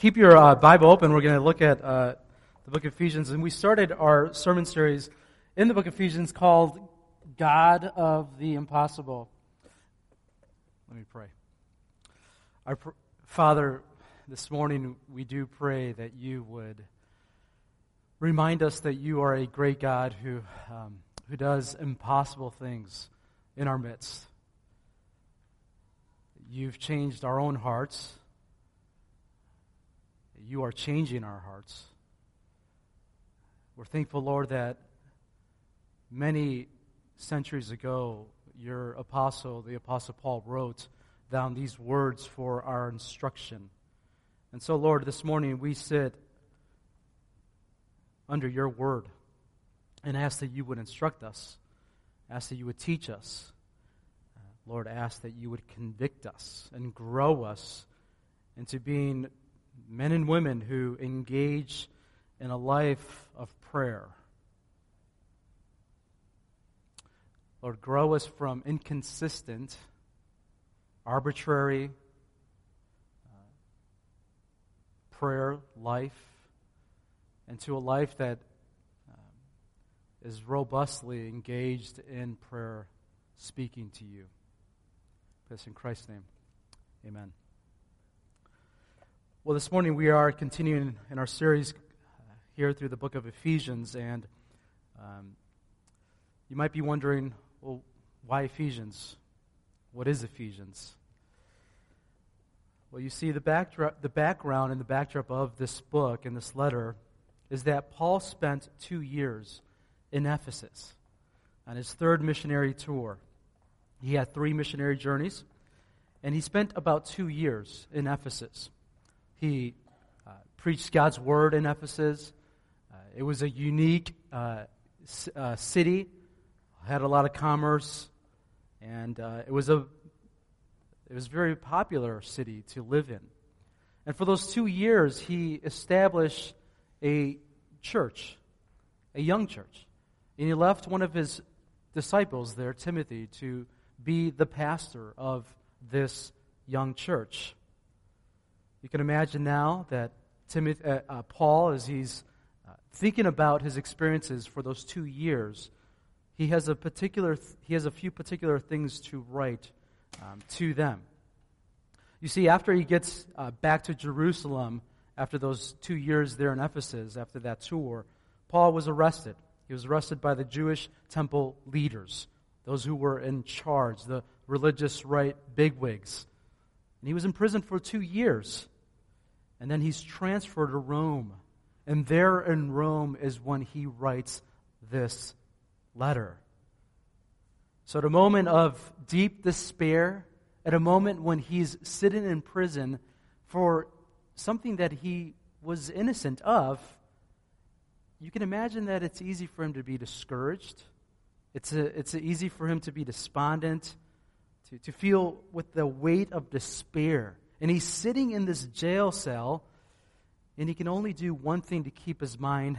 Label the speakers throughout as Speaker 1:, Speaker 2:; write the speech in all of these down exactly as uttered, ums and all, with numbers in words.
Speaker 1: Keep your uh, Bible open. We're going to look at uh, the book of Ephesians. And we started our sermon series in the book of Ephesians called God of the Impossible. Let me pray. Our pr- Father, this morning we do pray that you would remind us that you are a great God who, um, who does impossible things in our midst. You've changed our own hearts. You are changing our hearts. We're thankful, Lord, that many centuries ago, your apostle, the Apostle Paul, wrote down these words for our instruction. And so, Lord, this morning we sit under your word and ask that you would instruct us, ask that you would teach us. Uh, Lord, ask that you would convict us and grow us into being men and women who engage in a life of prayer. Lord, grow us from inconsistent, arbitrary uh, prayer life into a life that um, is robustly engaged in prayer, speaking to you. This in Christ's name, amen. Well, this morning we are continuing in our series here through the book of Ephesians, and um, you might be wondering, well, why Ephesians? What is Ephesians? Well, you see, the backdrop, the background and the backdrop of this book and this letter is that Paul spent two years in Ephesus on his third missionary tour. He had three missionary journeys, and he spent about two years in Ephesus. He uh, preached God's word in Ephesus. Uh, it was a unique uh, c- uh, city, had a lot of commerce, and uh, it was a it was a very popular city to live in. And for those two years, he established a church, a young church, and he left one of his disciples there, Timothy, to be the pastor of this young church. You can imagine now that Timothy, uh, uh, Paul, as he's uh, thinking about his experiences for those two years, he has a particular, th- he has a few particular things to write um, to them. You see, after he gets uh, back to Jerusalem, after those two years there in Ephesus, after that tour, Paul was arrested. He was arrested by the Jewish temple leaders, those who were in charge, the religious right bigwigs. And he was in prison for two years. And then he's transferred to Rome. And there in Rome is when he writes this letter. So at a moment of deep despair, at a moment when he's sitting in prison for something that he was innocent of, you can imagine that it's easy for him to be discouraged. It's a, it's easy for him to be despondent, to, to feel with the weight of despair. And he's sitting in this jail cell, and he can only do one thing to keep his mind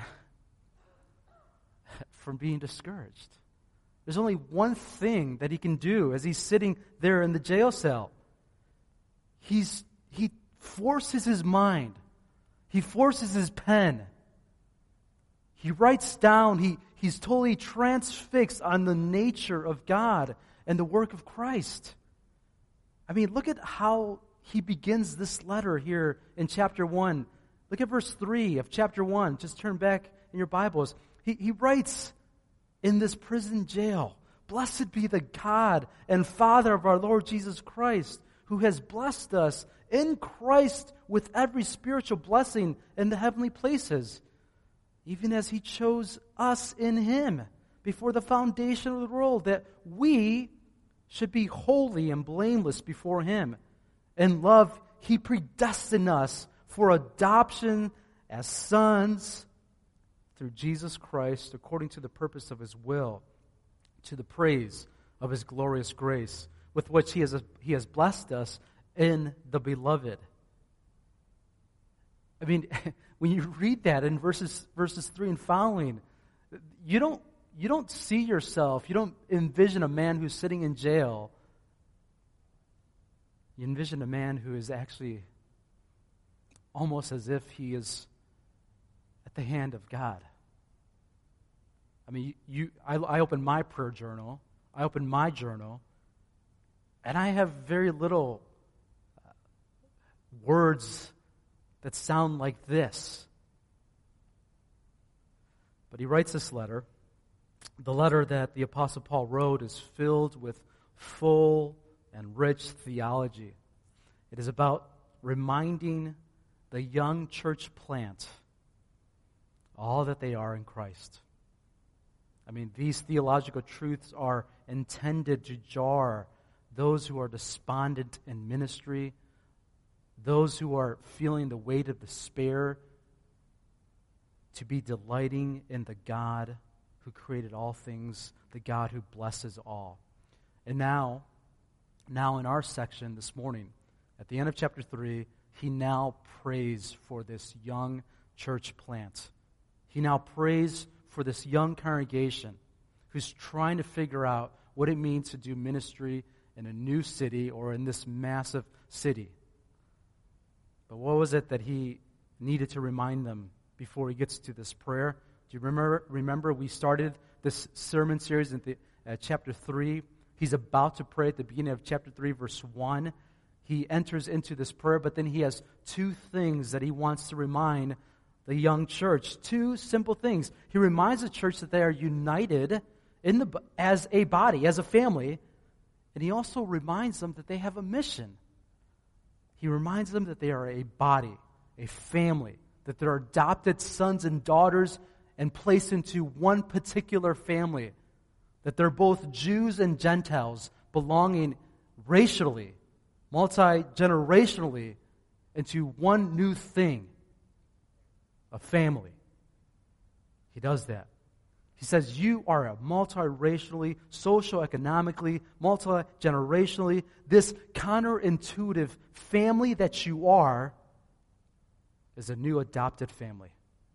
Speaker 1: from being discouraged. There's only one thing that he can do as he's sitting there in the jail cell. He's he forces his mind. He forces his pen. He writes down, he, he's totally transfixed on the nature of God and the work of Christ. I mean, look at how he begins this letter here in chapter one. Look at verse three of chapter one. Just turn back in your Bibles. He, he writes, in this prison jail, "Blessed be the God and Father of our Lord Jesus Christ, who has blessed us in Christ with every spiritual blessing in the heavenly places, even as he chose us in him before the foundation of the world, that we should be holy and blameless before him. In love, he predestined us for adoption as sons through Jesus Christ, according to the purpose of his will, to the praise of his glorious grace, with which he has, he has blessed us in the beloved." I mean, when you read that in verses verses three and following, you don't you don't see yourself, you don't envision a man who's sitting in jail. You envision a man who is actually almost as if he is at the hand of God. I mean, you, I, I open my prayer journal, I open my journal, and I have very little uh, words that sound like this. But he writes this letter. The letter that the Apostle Paul wrote is filled with full and rich theology. It is about reminding the young church plant all that they are in Christ. I mean, these theological truths are intended to jar those who are despondent in ministry, those who are feeling the weight of despair, to be delighting in the God who created all things, the God who blesses all. And now, now in our section this morning, at the end of chapter three, he now prays for this young church plant. He now prays for this young congregation who's trying to figure out what it means to do ministry in a new city or in this massive city. But what was it that he needed to remind them before he gets to this prayer? Do you remember, remember we started this sermon series in the, uh, chapter three. He's about to pray at the beginning of chapter three, verse one. He enters into this prayer, but then he has two things that he wants to remind the young church. Two simple things. He reminds the church that they are united in the as a body, as a family, and he also reminds them that they have a mission. He reminds them that they are a body, a family, that they're adopted sons and daughters and placed into one particular family, that they're both Jews and Gentiles belonging racially, multi-generationally into one new thing, a family. He does that. He says, you are a multi-racially, socio-economically, multi-generationally, this counterintuitive family that you are is a new adopted family.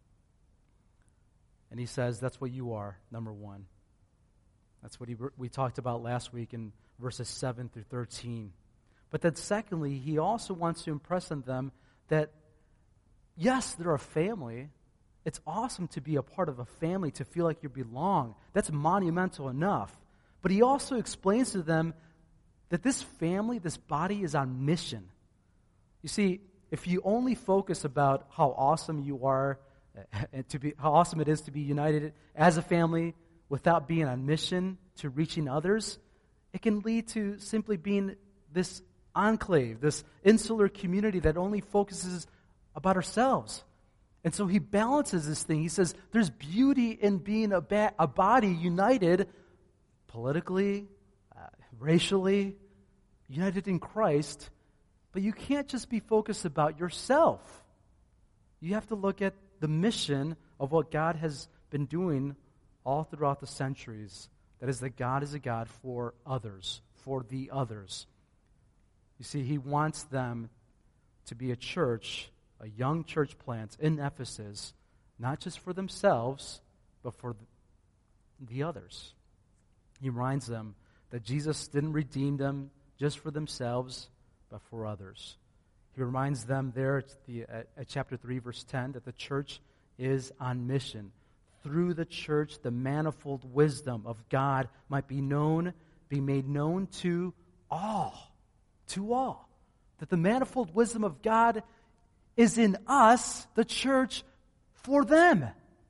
Speaker 1: And he says that's what you are, number one. That's what he, we talked about last week in verses seven through thirteen. But then secondly, he also wants to impress on them that, yes, they're a family. It's awesome to be a part of a family, to feel like you belong. That's monumental enough. But he also explains to them that this family, this body, is on mission. You see, if you only focus about how awesome you are, and to be how awesome it is to be united as a family without being on mission to reaching others, it can lead to simply being this enclave, this insular community that only focuses about ourselves. And so he balances this thing. He says there's beauty in being a, ba- a body united politically, uh, racially, united in Christ, but you can't just be focused about yourself. You have to look at the mission of what God has been doing all throughout the centuries. That is, that God is a God for others, for the others. You see, he wants them to be a church, a young church plant in Ephesus, not just for themselves, but for the others. He reminds them that Jesus didn't redeem them just for themselves, but for others. He reminds them there at, the, at, at chapter three, verse ten, that the church is on mission. Through the church, the manifold wisdom of God might be known, be made known to all. To all. That the manifold wisdom of God is in us, the church, for them.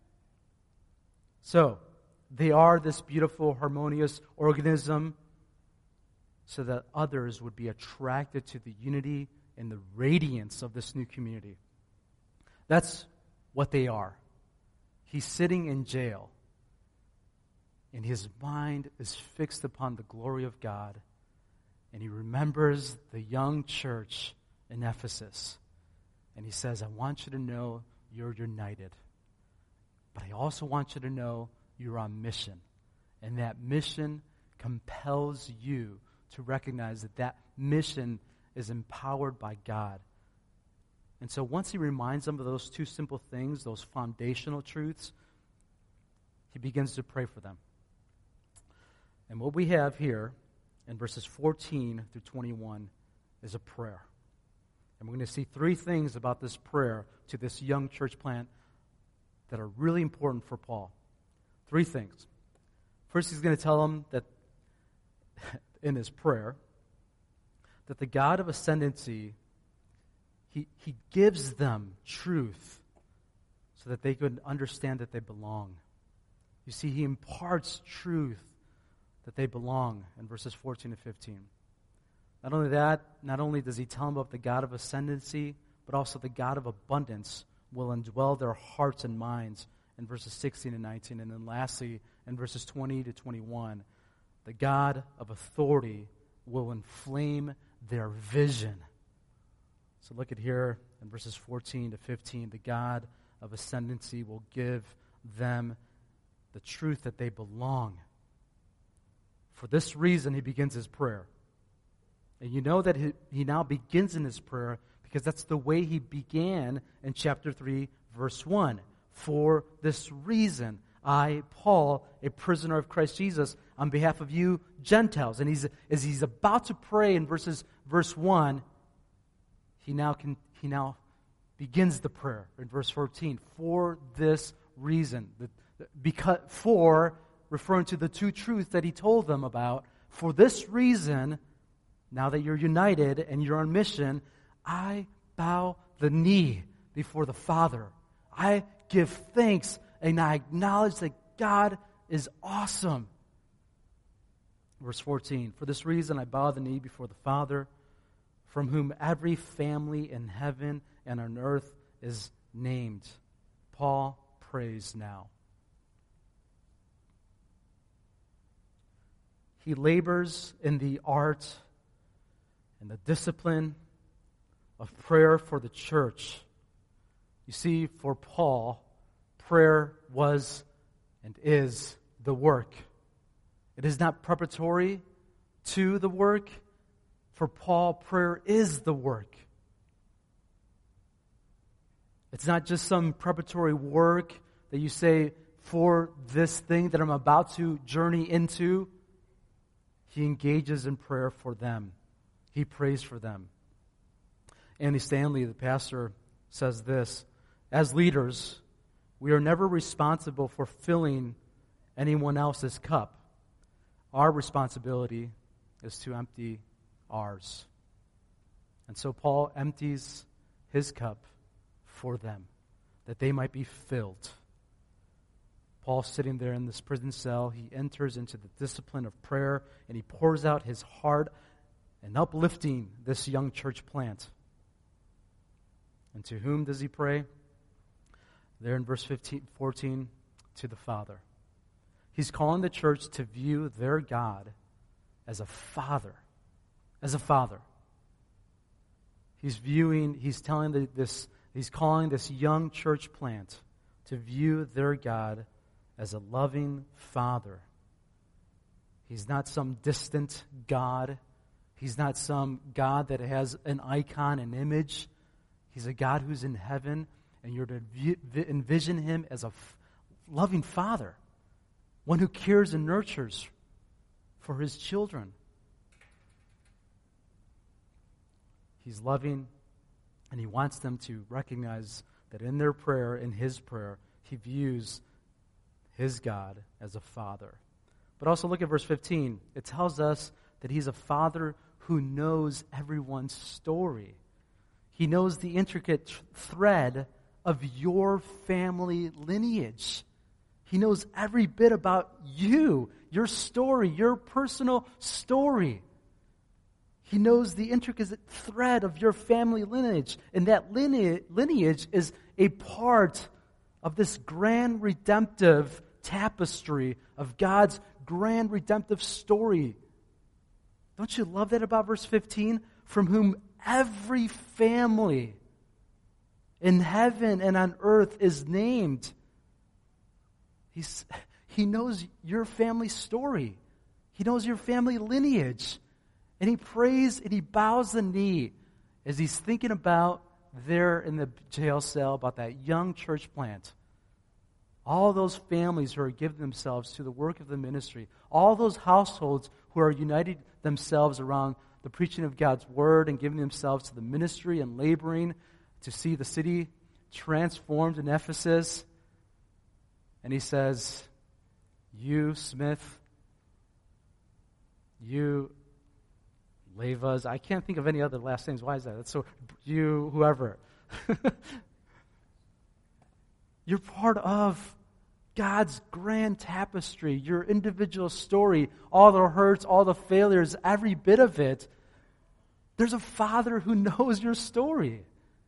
Speaker 1: So, they are this beautiful, harmonious organism so that others would be attracted to the unity and the radiance of this new community. That's what they are. He's sitting in jail, and his mind is fixed upon the glory of God, and he remembers the young church in Ephesus, and he says, I want you to know you're united, but I also want you to know you're on mission, and that mission compels you to recognize that that mission is empowered by God. And so once he reminds them of those two simple things, those foundational truths, he begins to pray for them. And what we have here in verses fourteen through twenty-one is a prayer. And we're going to see three things about this prayer to this young church plant that are really important for Paul. Three things. First, he's going to tell them that in his prayer, that the God of ascendancy, he, he gives them truth so that they could understand that they belong. You see, he imparts truth that they belong in verses fourteen to fifteen. Not only that, not only does he tell them about the God of ascendancy, but also the God of abundance will indwell their hearts and minds in verses sixteen and nineteen. And then lastly, in verses twenty to twenty-one, the God of authority will inflame their vision. So look at here in verses fourteen to fifteen. The God of ascendancy will give them the truth that they belong. For this reason, he begins his prayer. And you know that he, he now begins in his prayer because that's the way he began in chapter three, verse one. For this reason, I, Paul, a prisoner of Christ Jesus, on behalf of you Gentiles. And he's, as he's about to pray in verses verse one, he now can he now begins the prayer in verse fourteen. For this reason, the, the, because for referring to the two truths that he told them about. For this reason, now that you're united and you're on mission, I bow the knee before the Father. I give thanks and I acknowledge that God is awesome. Verse fourteen, for this reason I bow the knee before the Father, from whom every family in heaven and on earth is named. Paul prays now. He labors in the art and the discipline of prayer for the church. You see, for Paul, prayer was and is the work. It is not preparatory to the work. For Paul, prayer is the work. It's not just some preparatory work that you say for this thing that I'm about to journey into. He engages in prayer for them. He prays for them. Andy Stanley, the pastor, says this: as leaders, we are never responsible for filling anyone else's cup. Our responsibility is to empty ours. And so Paul empties his cup for them, that they might be filled. Paul, sitting there in this prison cell, he enters into the discipline of prayer, and he pours out his heart and uplifting this young church plant. And to whom does he pray? There in verse fifteen, fourteen, to the Father. He's calling the church to view their God as a father. As a father. He's viewing, he's telling the, this, he's calling this young church plant to view their God as a loving Father. He's not some distant God. He's not some God that has an icon, an image. He's a God who's in heaven, and you're to view, envision him as a f- loving Father, one who cares and nurtures for his children. He's loving, and he wants them to recognize that in their prayer, in his prayer, he views his God as a father. But also look at verse fifteen. It tells us that he's a father who knows everyone's story. He knows the intricate th- thread of your family lineage. He knows every bit about you, your story, your personal story. He knows the intricate thread of your family lineage. And that lineage, lineage is a part of this grand redemptive tapestry of God's grand redemptive story. Don't you love that about verse fifteen? From whom every family in heaven and on earth is named. He's, he knows your family story. He knows your family lineage. And he prays and he bows the knee as he's thinking about there in the jail cell, about that young church plant. All those families who are giving themselves to the work of the ministry. All those households who are united themselves around the the preaching of God's word and giving themselves to the ministry and laboring to see the city transformed in Ephesus. And he says, you, Smith, you, Levas, I can't think of any other last names. Why is that? That's so, you, whoever. You're part of God's grand tapestry, your individual story, all the hurts, all the failures, every bit of it. There's a Father who knows your story.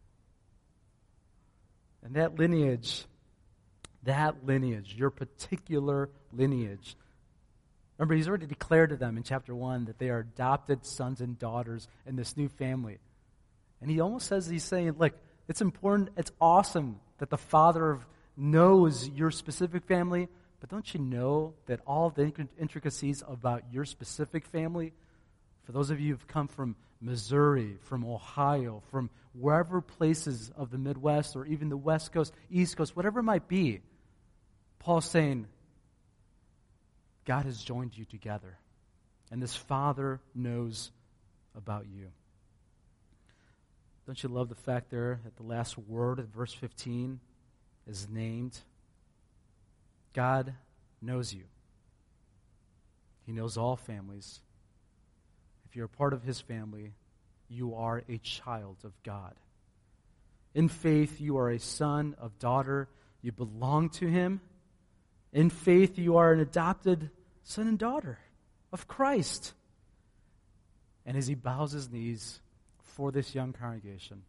Speaker 1: And that lineage, that lineage, your particular lineage. Remember, he's already declared to them in chapter one that they are adopted sons and daughters in this new family. And he almost says, he's saying, look, it's important, it's awesome that the Father of knows your specific family, but don't you know that all the intricacies about your specific family, for those of you who've come from Missouri, from Ohio, from wherever places of the Midwest or even the West Coast, East Coast, whatever it might be, Paul's saying, God has joined you together, and this Father knows about you. Don't you love the fact there at the last word of verse fifteen is named? God knows you. He knows all families. If you're a part of his family, you are a child of God. In faith, you are a son, of daughter. You belong to him. In faith, you are an adopted son and daughter of Christ. And as he bows his knees for this young congregation,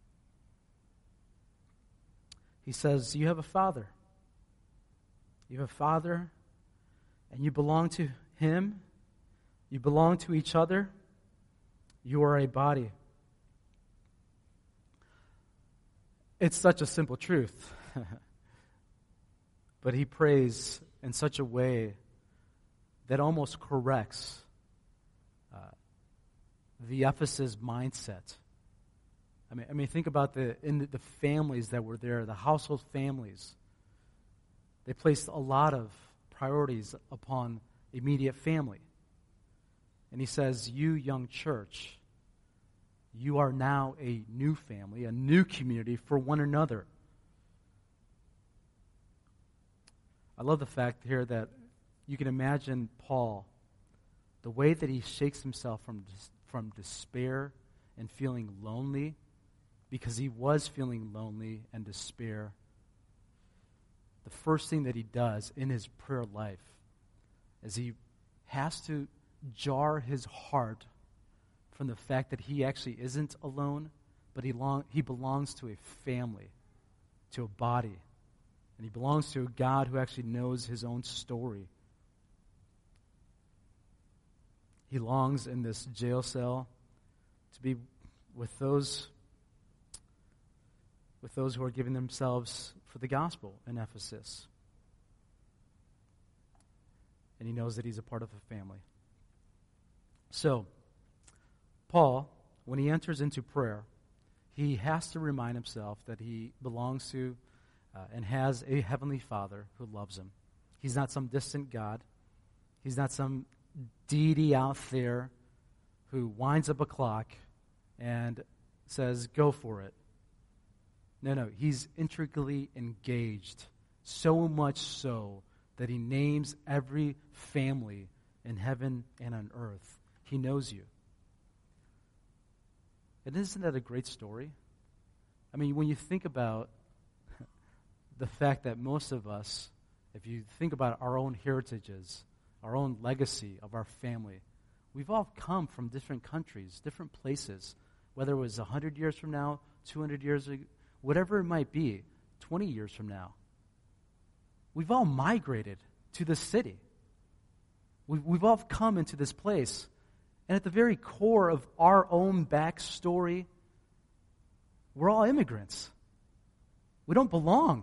Speaker 1: he says, you have a Father. You have a Father, and you belong to him. You belong to each other. You are a body. It's such a simple truth. But he prays in such a way that almost corrects uh, the Ephesus mindset. I mean, I mean, think about the in the, the families that were there, the household families. They placed a lot of priorities upon immediate family. And he says, you young church, you are now a new family, a new community for one another. I love the fact here that you can imagine Paul, the way that he shakes himself from from despair and feeling lonely, because he was feeling lonely and despair. The first thing that he does in his prayer life is he has to jar his heart from the fact that he actually isn't alone, but he long, he belongs to a family, to a body, and he belongs to a God who actually knows his own story. He longs in this jail cell to be with those with those who are giving themselves for the gospel in Ephesus. And he knows that he's a part of a family. So, Paul, when he enters into prayer, he has to remind himself that he belongs to uh, and has a heavenly Father who loves him. He's not some distant God. He's not some deity out there who winds up a clock and says, go for it. No, no, he's intricately engaged, so much so that he names every family in heaven and on earth. He knows you. And isn't that a great story? I mean, when you think about the fact that most of us, if you think about our own heritages, our own legacy of our family, we've all come from different countries, different places, whether it was one hundred years from now, two hundred years ago, whatever it might be, twenty years from now. We've all migrated to this city. We've, we've all come into this place. And at the very core of our own backstory, we're all immigrants. We don't belong.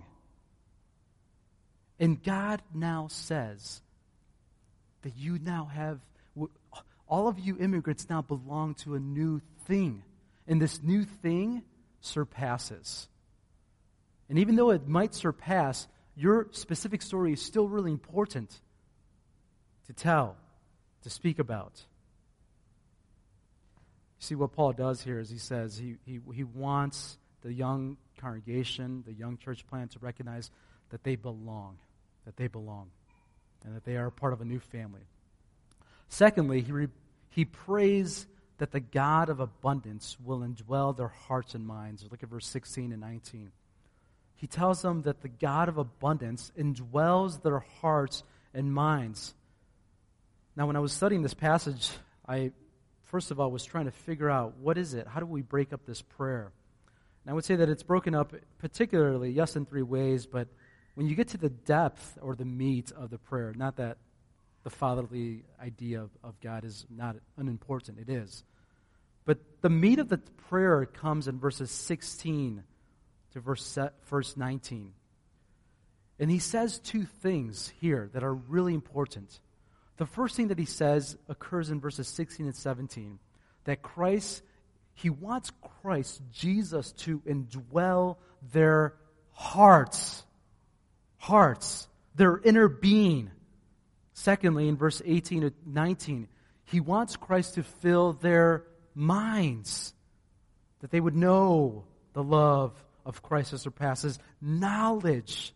Speaker 1: And God now says that you now have, all of you immigrants now belong to a new thing. And this new thing surpasses. And even though it might surpass, your specific story is still really important to tell, to speak about. See, what Paul does here is he says he, he, he wants the young congregation, the young church plant to recognize that they belong, that they belong, and that they are a part of a new family. Secondly, he, re, he prays that the God of abundance will indwell their hearts and minds. Look at verse sixteen and nineteen. He tells them that the God of abundance indwells their hearts and minds. Now, when I was studying this passage, I, first of all, was trying to figure out, what is it? How do we break up this prayer? And I would say that it's broken up particularly, yes, in three ways, but when you get to the depth or the meat of the prayer, not that the fatherly idea of, of God is not unimportant, it is. But the meat of the prayer comes in verses sixteen to verse, verse nineteen. And he says two things here that are really important. The first thing that he says occurs in verses sixteen and seventeen, that Christ, he wants Christ, Jesus, to indwell their hearts. Hearts, their inner being. Secondly, in verse eighteen to nineteen, he wants Christ to fill their minds, that they would know the love of Christ that surpasses knowledge.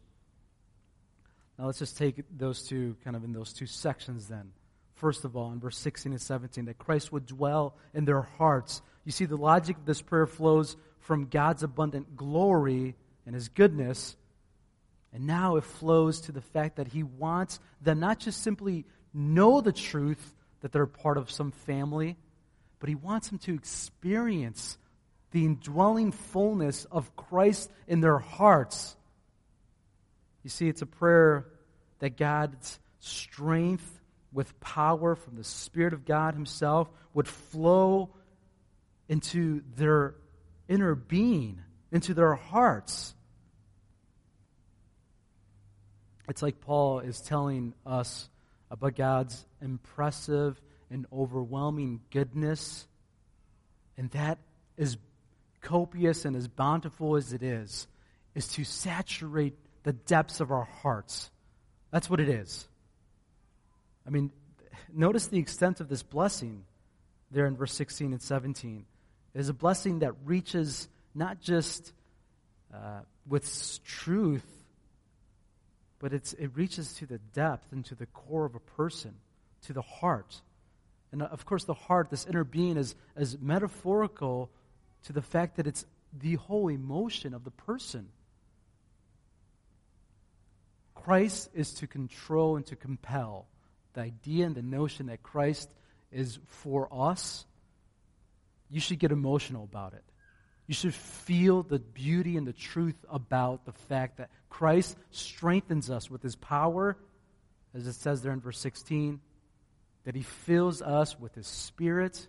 Speaker 1: Now let's just take those two, kind of in those two sections then. First of all, in verse sixteen and seventeen, that Christ would dwell in their hearts. You see, the logic of this prayer flows from God's abundant glory and His goodness, and now it flows to the fact that He wants them not just simply know the truth that they're part of some family, but He wants them to experience the indwelling fullness of Christ in their hearts. You see, it's a prayer that God's strength with power from the Spirit of God Himself would flow into their inner being, into their hearts. It's like Paul is telling us about God's impressive and overwhelming goodness, and that is copious and as bountiful as it is, is to saturate the depths of our hearts. That's what it is. I mean, notice the extent of this blessing there in verse sixteen and seventeen. It is a blessing that reaches not just uh, with truth, but it's, it reaches to the depth and to the core of a person, to the heart. And of course, the heart, this inner being, is, is metaphorical to the fact that it's the whole emotion of the person. Christ is to control and to compel. The idea and the notion that Christ is for us, you should get emotional about it. You should feel the beauty and the truth about the fact that Christ strengthens us with His power, as it says there in verse sixteen, that He fills us with His Spirit,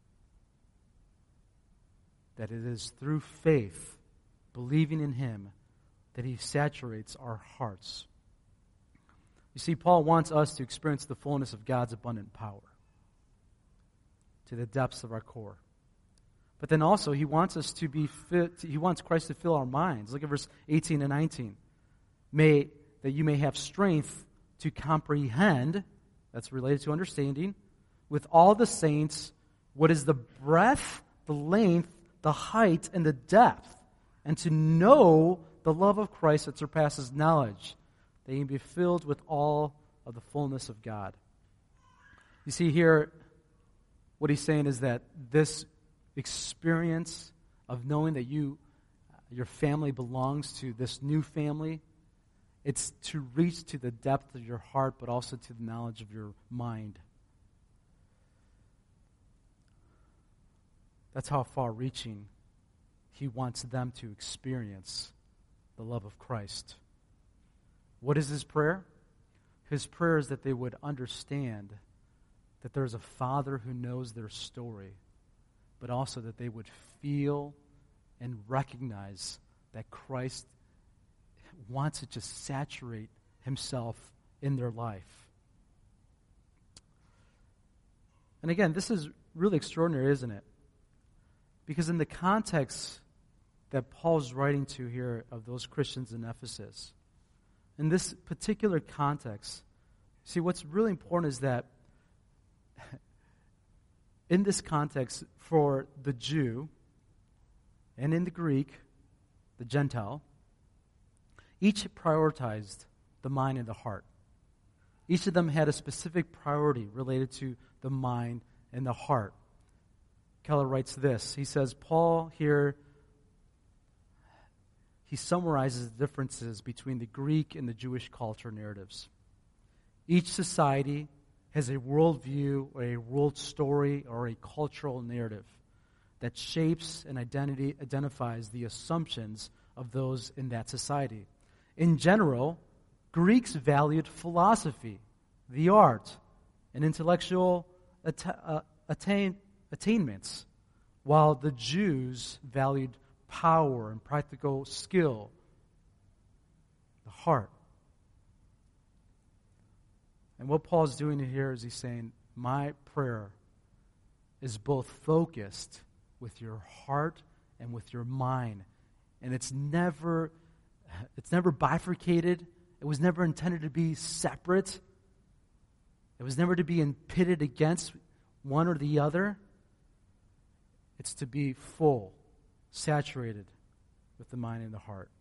Speaker 1: that it is through faith, believing in Him, that He saturates our hearts. You see, Paul wants us to experience the fullness of God's abundant power to the depths of our core. But then also, he wants us to be fit, he wants Christ to fill our minds. Look at verse eighteen and nineteen. May, that you may have strength to comprehend, that's related to understanding, with all the saints, what is the breadth, the length, the height, and the depth, and to know the love of Christ that surpasses knowledge, that you may be filled with all of the fullness of God. You see here, what he's saying is that this experience of knowing that you, your family belongs to this new family, it's to reach to the depth of your heart, but also to the knowledge of your mind. That's how far-reaching he wants them to experience the love of Christ. What is his prayer? His prayer is that they would understand that there's a Father who knows their story, but also that they would feel and recognize that Christ wants to just saturate himself in their life. And again, this is really extraordinary, isn't it? Because in the context that Paul's writing to here of those Christians in Ephesus, in this particular context, see, what's really important is that in this context, for the Jew, and in the Greek, the Gentile, each prioritized the mind and the heart. Each of them had a specific priority related to the mind and the heart. Keller writes this. He says, Paul here, he summarizes the differences between the Greek and the Jewish culture narratives. Each society has a worldview or a world story or a cultural narrative that shapes and identity identifies the assumptions of those in that society. In general, Greeks valued philosophy, the art, and intellectual atta- uh, attain- attainments, while the Jews valued power and practical skill, the heart. And what Paul's doing here is he's saying, my prayer is both focused with your heart and with your mind. And it's never, it's never bifurcated. It was never intended to be separate. It was never to be pitted against one or the other. It's to be full, saturated with the mind and the heart.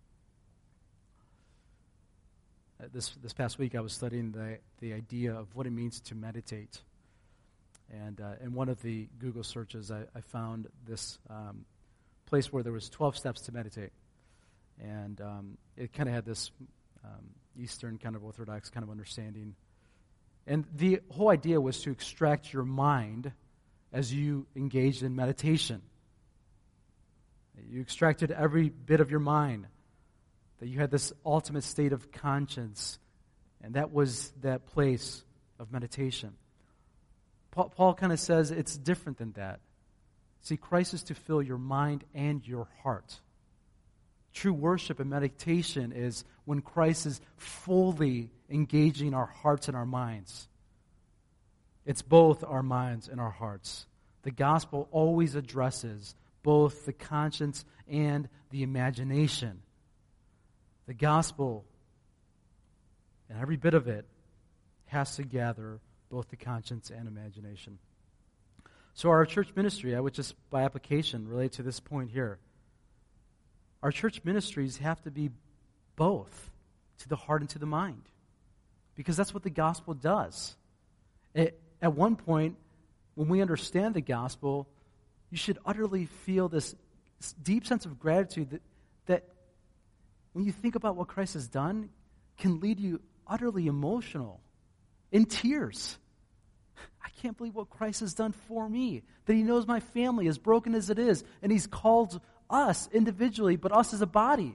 Speaker 1: Uh, this this past week I was studying the, the idea of what it means to meditate. And uh, in one of the Google searches, I, I found this um, place where there was twelve steps to meditate. And um, it kind of had this um, Eastern kind of Orthodox kind of understanding. And the whole idea was to extract your mind as you engaged in meditation. You extracted every bit of your mind, that you had this ultimate state of conscience, and that was that place of meditation. Paul, Paul kind of says it's different than that. See, Christ is to fill your mind and your heart. True worship and meditation is when Christ is fully engaging our hearts and our minds. It's both our minds and our hearts. The gospel always addresses both the conscience and the imagination. The gospel, and every bit of it, has to gather both the conscience and imagination. So our church ministry, I would just by application relate to this point here. Our church ministries have to be both to the heart and to the mind, because that's what the gospel does. It, at one point, when we understand the gospel, you should utterly feel this deep sense of gratitude that, that when you think about what Christ has done, can lead you utterly emotional, in tears. I can't believe what Christ has done for me, that he knows my family, as broken as it is, and he's called us individually, but us as a body.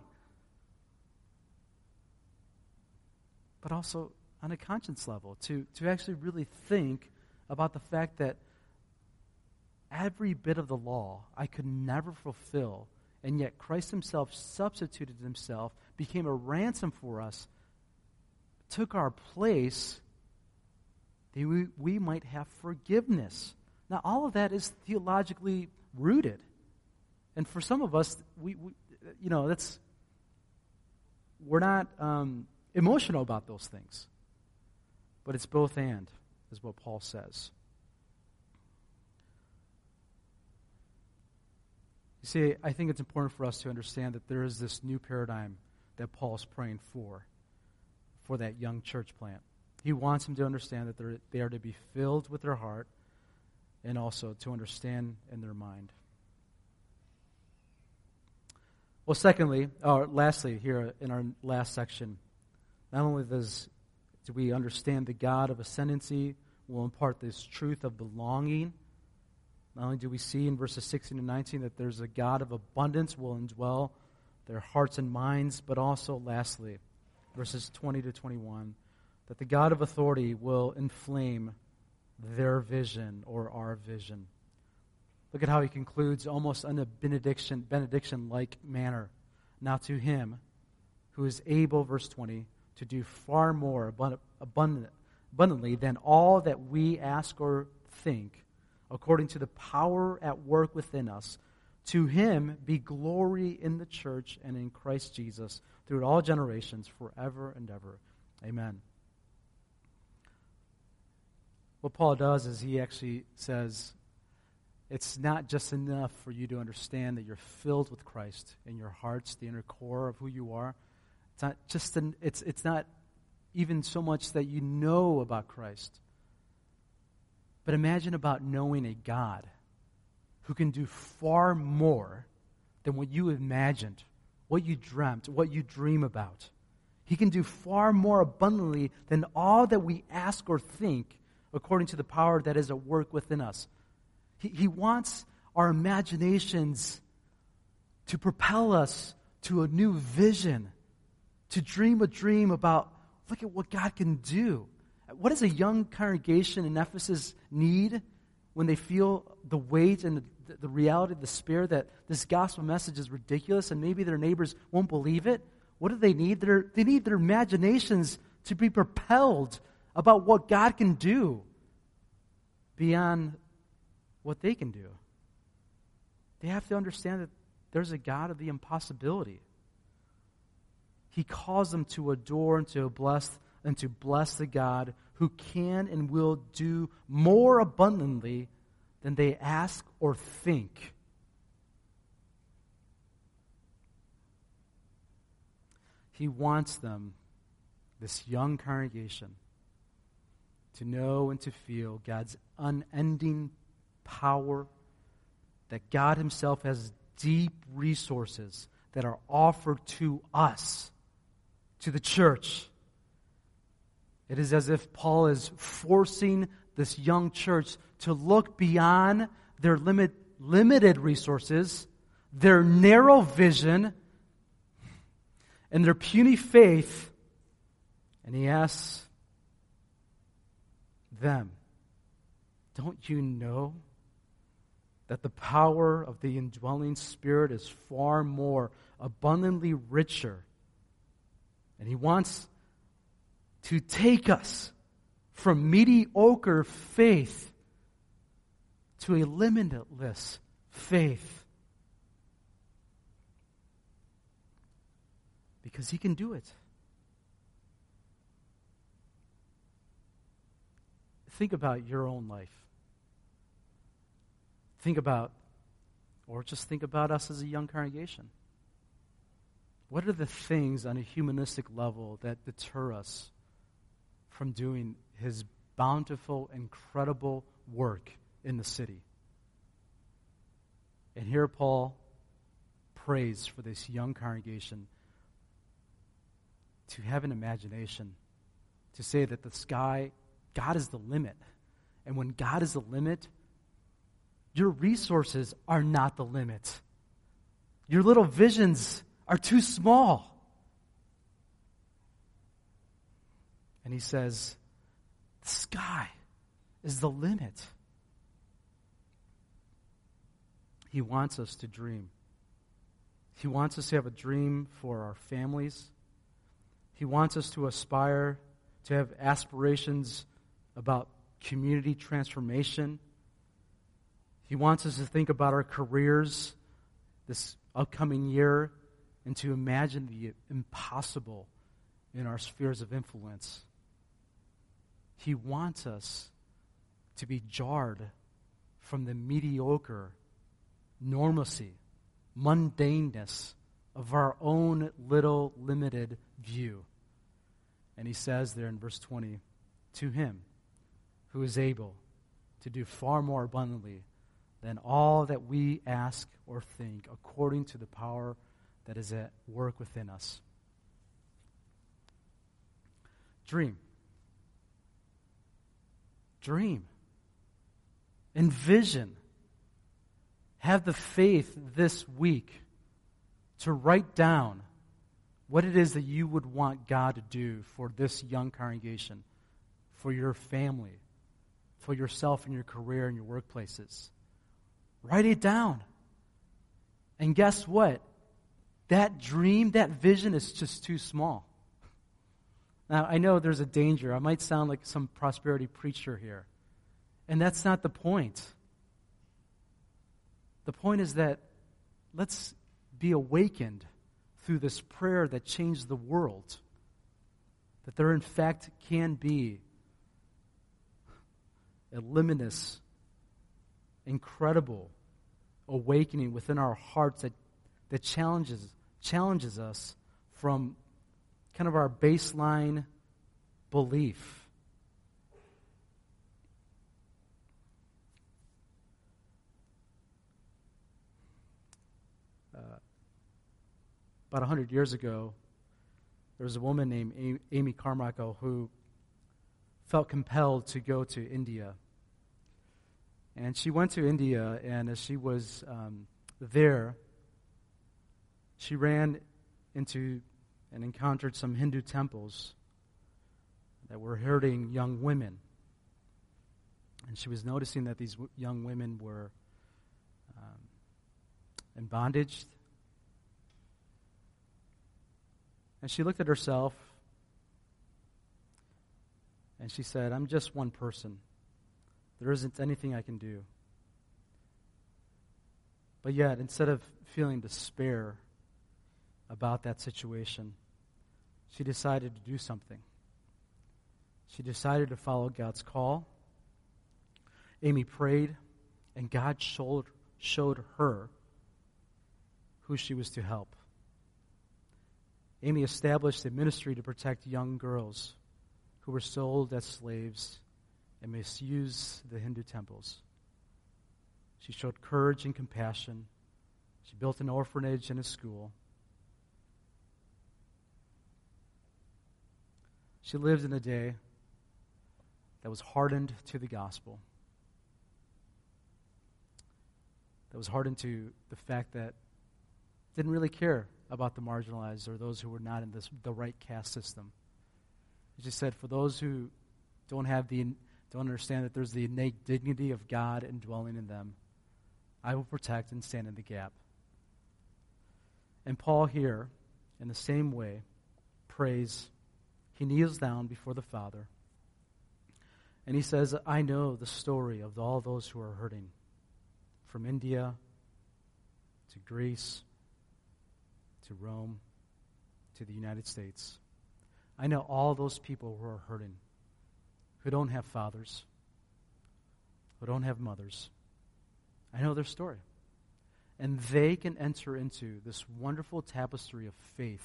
Speaker 1: But also on a conscience level, to, to actually really think about the fact that every bit of the law I could never fulfill, and yet Christ himself substituted himself, became a ransom for us, took our place, that we, we might have forgiveness. Now, all of that is theologically rooted. And for some of us, we, we you know, that's, we're not um, emotional about those things. But it's both and, is what Paul says. You see, I think it's important for us to understand that there is this new paradigm that Paul's praying for, for that young church plant. He wants them to understand that they're, they are to be filled with their heart and also to understand in their mind. Well, secondly, or lastly, here in our last section, not only does do we understand the God of ascendancy will impart this truth of belonging, not only do we see in verses sixteen and nineteen that there's a God of abundance will indwell their hearts and minds, but also, lastly, verses twenty to twenty-one, that the God of authority will inflame their vision or our vision. Look at how he concludes almost in a benediction, benediction-like manner. Now to him who is able, verse twenty, to do far more abundant, abundant, abundantly than all that we ask or think, according to the power at work within us, to him be glory in the church and in Christ Jesus through all generations, forever and ever. Amen. What Paul does is he actually says, it's not just enough for you to understand that you're filled with Christ in your hearts, the inner core of who you are. It's not just an, it's it's not even so much that you know about Christ. But imagine about knowing a God who can do far more than what you imagined, what you dreamt, what you dream about. He can do far more abundantly than all that we ask or think, according to the power that is at work within us. He, he wants our imaginations to propel us to a new vision, to dream a dream about, look at what God can do. What does a young congregation in Ephesus need when they feel the weight and the, the reality of despair that this gospel message is ridiculous and maybe their neighbors won't believe it? What do they need? They're, they need their imaginations to be propelled about what God can do beyond what they can do. They have to understand that there's a God of the impossibility. He calls them to adore and to bless and to bless the God who can and will do more abundantly than they ask or think. He wants them, this young congregation, to know and to feel God's unending power, that God himself has deep resources that are offered to us, to the church. It is as if Paul is forcing this young church to look beyond their limit, limited resources, their narrow vision, and their puny faith, and he asks them, don't you know that the power of the indwelling Spirit is far more abundantly richer? And he wants to take us from mediocre faith to a limitless faith. Because he can do it. Think about your own life. Think about, or just think about us as a young congregation. What are the things on a humanistic level that deter us from doing his bountiful, incredible work in the city? And here Paul prays for this young congregation to have an imagination, to say that the sky, God is the limit. And when God is the limit, your resources are not the limit. Your little visions are too small. And he says, the sky is the limit. He wants us to dream. He wants us to have a dream for our families. He wants us to aspire to have aspirations about community transformation. He wants us to think about our careers this upcoming year and to imagine the impossible in our spheres of influence. He wants us to be jarred from the mediocre normalcy, mundaneness of our own little limited view. And he says there in verse twenty, to him who is able to do far more abundantly than all that we ask or think, according to the power that is at work within us. Dream. Dream. Envision. Have the faith this week to write down what it is that you would want God to do for this young congregation, for your family, for yourself and your career and your workplaces. Write it down. And guess what? That dream, that vision is just too small. Now, I know there's a danger. I might sound like some prosperity preacher here. And that's not the point. The point is that let's be awakened through this prayer that changed the world. That there, in fact, can be a limitless incredible awakening within our hearts that, that challenges, challenges us from kind of our baseline belief. Uh, about a hundred years ago, there was a woman named Amy Carmichael who felt compelled to go to India. And she went to India, and as she was um, there, she ran into and encountered some Hindu temples that were hurting young women. And she was noticing that these w- young women were um, in bondage. And she looked at herself, and she said, I'm just one person. There isn't anything I can do. But yet, instead of feeling despair about that situation, she decided to do something. She decided to follow God's call. Amy prayed, and God showed, showed her who she was to help. Amy established a ministry to protect young girls who were sold as slaves and misused the Hindu temples. She showed courage and compassion. She built an orphanage and a school. She lived in a day that was hardened to the gospel, that was hardened to the fact that didn't really care about the marginalized or those who were not in this, the right caste system. She said, for those who don't have the don't understand that there's the innate dignity of God indwelling in them, I will protect and stand in the gap. And Paul here, in the same way, prays. He kneels down before the Father, and he says, I know the story of all those who are hurting, from India to Greece to Rome to the United States. I know all those people who are hurting, who don't have fathers, who don't have mothers. I know their story. And they can enter into this wonderful tapestry of faith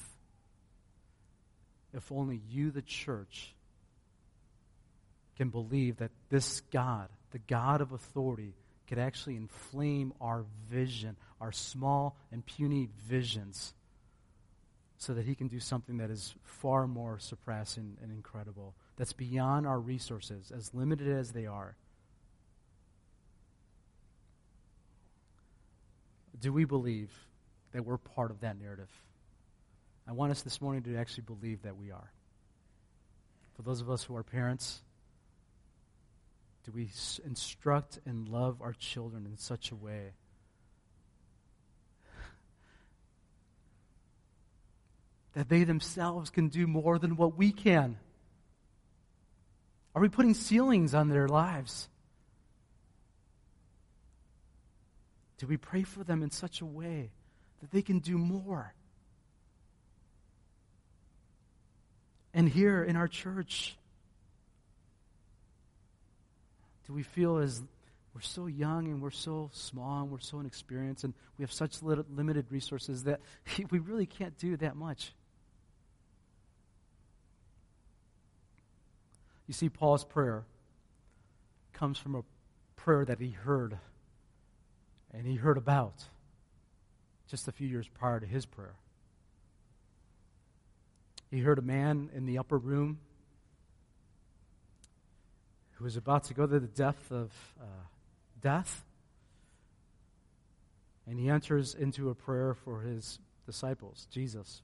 Speaker 1: if only you, the church, can believe that this God, the God of authority, could actually inflame our vision, our small and puny visions, so that he can do something that is far more surpassing and incredible, that's beyond our resources, as limited as they are. Do we believe that we're part of that narrative? I want us this morning to actually believe that we are. For those of us who are parents, do we s- instruct and love our children in such a way that they themselves can do more than what we can? Are we putting ceilings on their lives? Do we pray for them in such a way that they can do more? And here in our church, do we feel as we're so young and we're so small and we're so inexperienced and we have such li- limited resources that we really can't do that much? You see, Paul's prayer comes from a prayer that he heard and he heard about just a few years prior to his prayer. He heard a man in the upper room who was about to go to the depth of uh, death, and he enters into a prayer for his disciples, Jesus.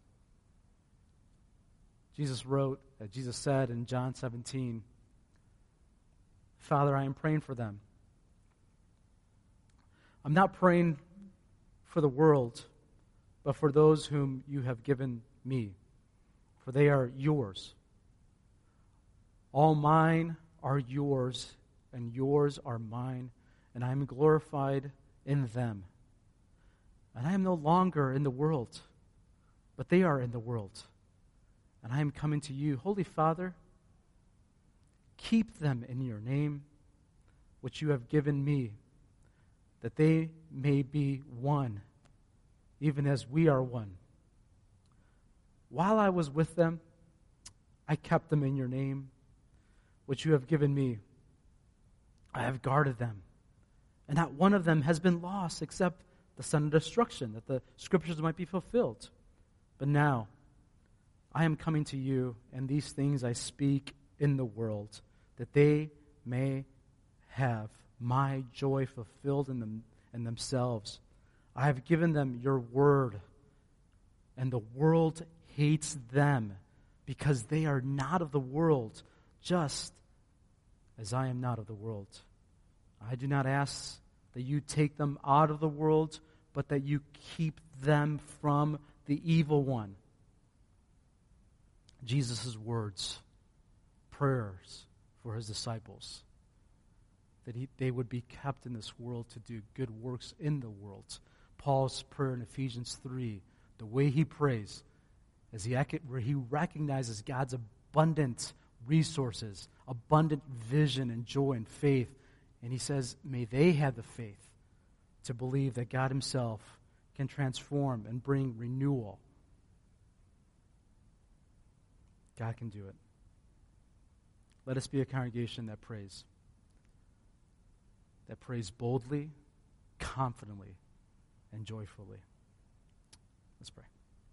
Speaker 1: Jesus wrote, uh, Jesus said in John seventeen, Father, I am praying for them. I'm not praying for the world, but for those whom you have given me, for they are yours. All mine are yours, and yours are mine, and I am glorified in them. And I am no longer in the world, but they are in the world. And I am coming to you. Holy Father, keep them in your name, which you have given me, that they may be one, even as we are one. While I was with them, I kept them in your name, which you have given me. I have guarded them, and not one of them has been lost except the son of destruction, that the scriptures might be fulfilled. But now I am coming to you, and these things I speak in the world, that they may have my joy fulfilled in them in themselves. I have given them your word, and the world hates them because they are not of the world, just as I am not of the world. I do not ask that you take them out of the world, but that you keep them from the evil one. Jesus' words, prayers for his disciples, that he, they would be kept in this world to do good works in the world. Paul's prayer in Ephesians three, the way he prays, as he, where he recognizes God's abundant resources, abundant vision and joy and faith, and he says, may they have the faith to believe that God himself can transform and bring renewal. God can do it. Let us be a congregation that prays. That prays boldly, confidently, and joyfully. Let's pray.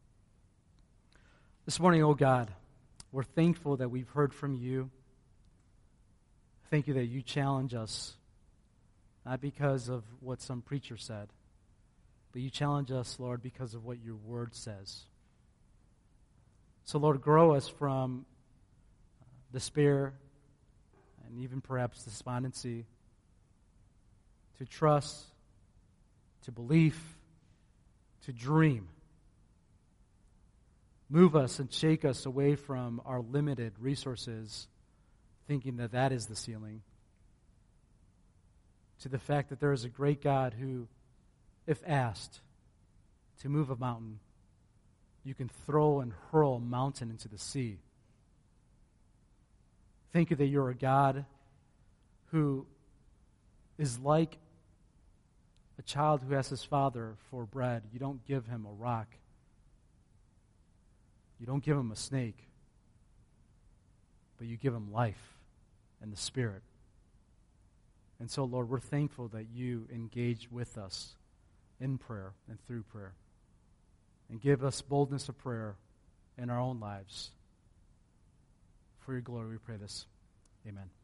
Speaker 1: This morning, oh God, we're thankful that we've heard from you. Thank you that you challenge us, not because of what some preacher said, but you challenge us, Lord, because of what your word says. So, Lord, grow us from despair and even perhaps despondency to trust, to belief, to dream. Move us and shake us away from our limited resources, thinking that that is the ceiling, to the fact that there is a great God who, if asked to move a mountain, you can throw and hurl a mountain into the sea. Thank you that you're a God who is like a child who asks his father for bread. You don't give him a rock. You don't give him a snake. But you give him life and the Spirit. And so, Lord, we're thankful that you engage with us in prayer and through prayer. And give us boldness of prayer in our own lives. For your glory we pray this. Amen.